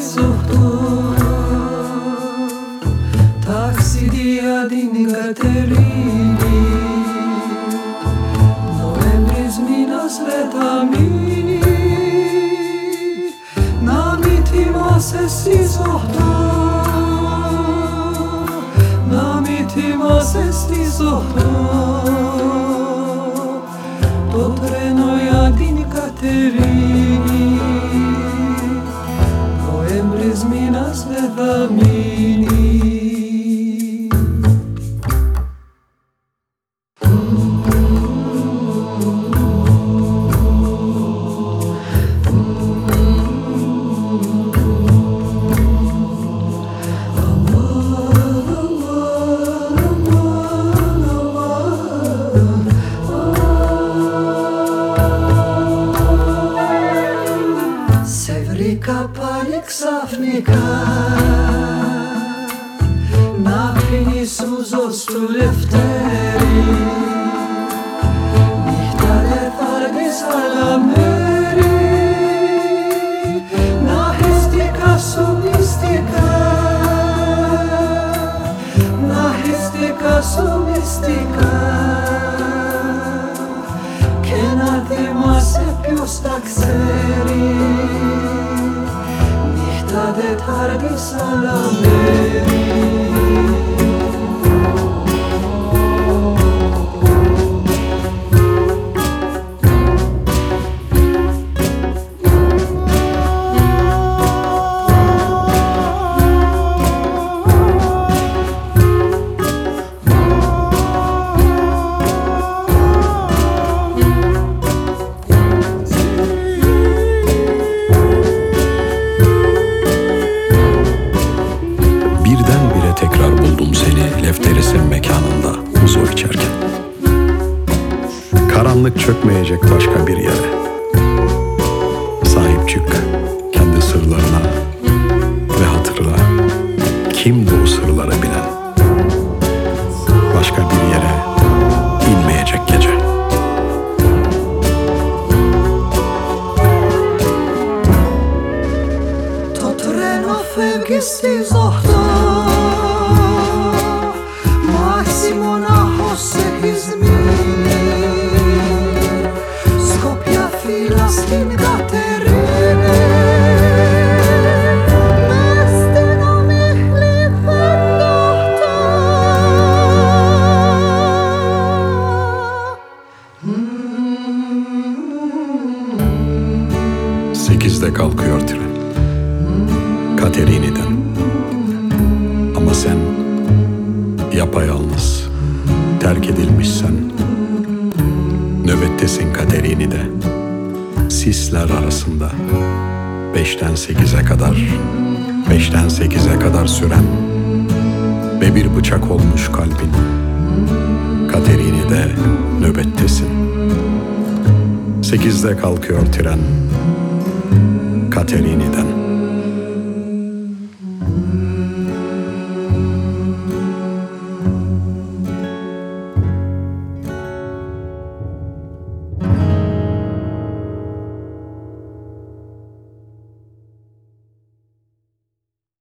suhtu taksidia din Katerini novembris minas vetamini namitimas esti suhtu namitimas esti suhtu to trenoja din Katerini novembris minas vetamini. Kapali ξαφνικά να αφήνεις ούζος του Λευτέρη νύχτα δεν θα αργείς άλλα μέρη να χεστικά σου μυστικά να χεστικά σου μυστικά και να θυμάσαι ποιος τα ξέρει de tardi salameri Tekrar buldum seni Lefteris'in mekanında huzo içerken. Karanlık çökmeyecek başka bir yere. Sahip çık kendi sırlarına ve hatırla kimdi o sırlara bilen. Başka bir yere inmeyecek gece. To treno fevgi sti zohto Skopja filas din Katerini Nastena mihli fendohta 8'de kalkıyor tren Katerini'den. Ama sen yapayalnız, terk edilmişsen, nöbettesin Katerini'de, sisler arasında, 5'ten 8'e kadar süren ve bir bıçak olmuş kalbin. Katerini'de nöbettesin. 8'de kalkıyor tren Katerini'den.